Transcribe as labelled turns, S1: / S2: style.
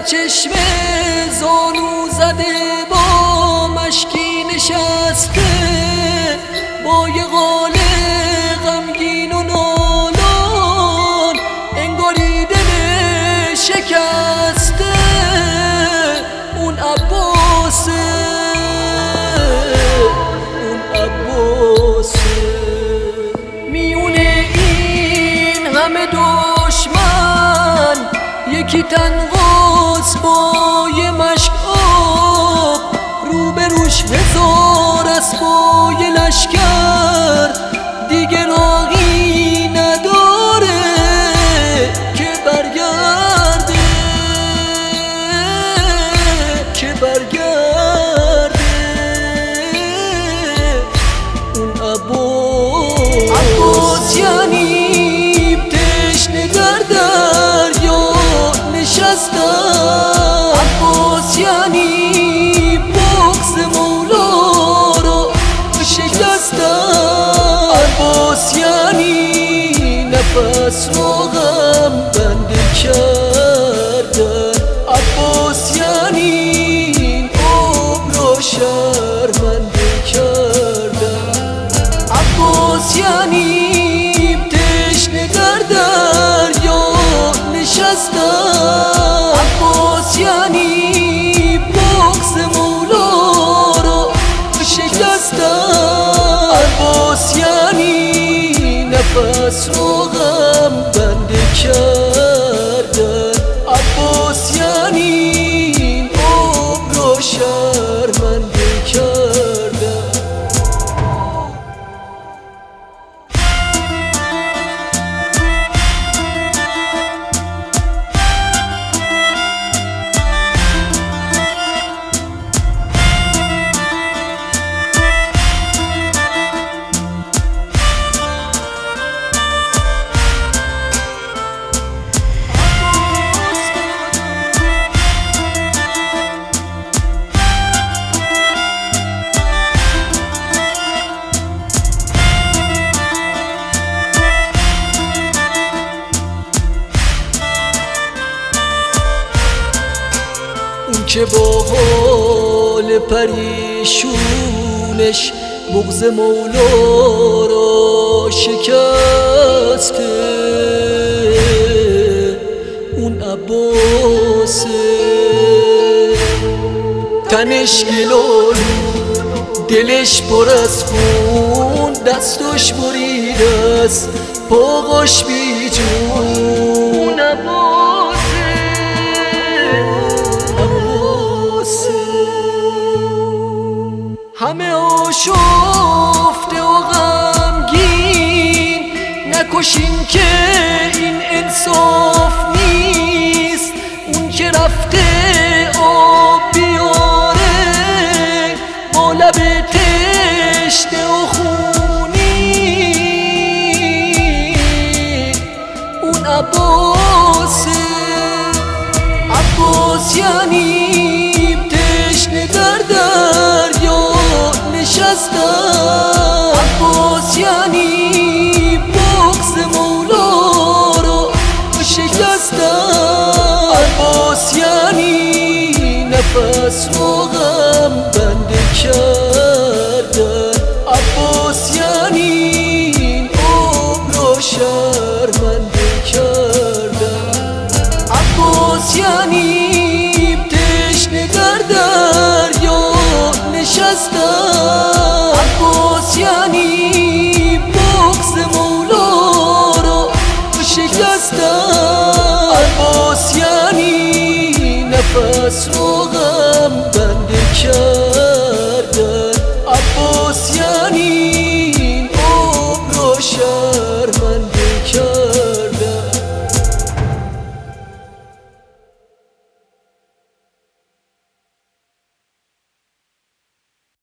S1: چشم زانو زده با مشکی نشسته، با یه قال غمگین و نالان انگاری دل شکسته. اون عباسه، اون عباسه. میونه این همه دشمن یکی تنهاست با یه مشک آب، روبروش هزار اسبای لشکر، دیگه راهی نداره که برگرده، که برگرده. اون عباس یعنی تشنه در دریا نشستن، عباس یعنی بغض مولا رو شکستن، عباس یعنی نفس رو غم بنده کردن، عباس یعنی این عمر رو شرمنده کردن، عباس یعنی تشنه در دریا نشستن، عباس یعنی بغض مولا رو شکستن، عباس یعنی نفس رو غم بنده کردن، عباس یعنی این عمر رو شرمنده کردن. اون که با حال پریشونش بغض مولا را شکسته، اون عباسه. تنش گلالود دلش پر از خون، دستش بریده است پاهاش بی جون، همه آشفته و غمگین، نکشین که این انصاف نیست. اون که رفته آب بیاره با لب تشنه و خونی، اون عباسه. عباس یعنی تشنه در دریا نشستن، عباس یعنی بغض مولا رو شکستن، عباس یعنی نفس رو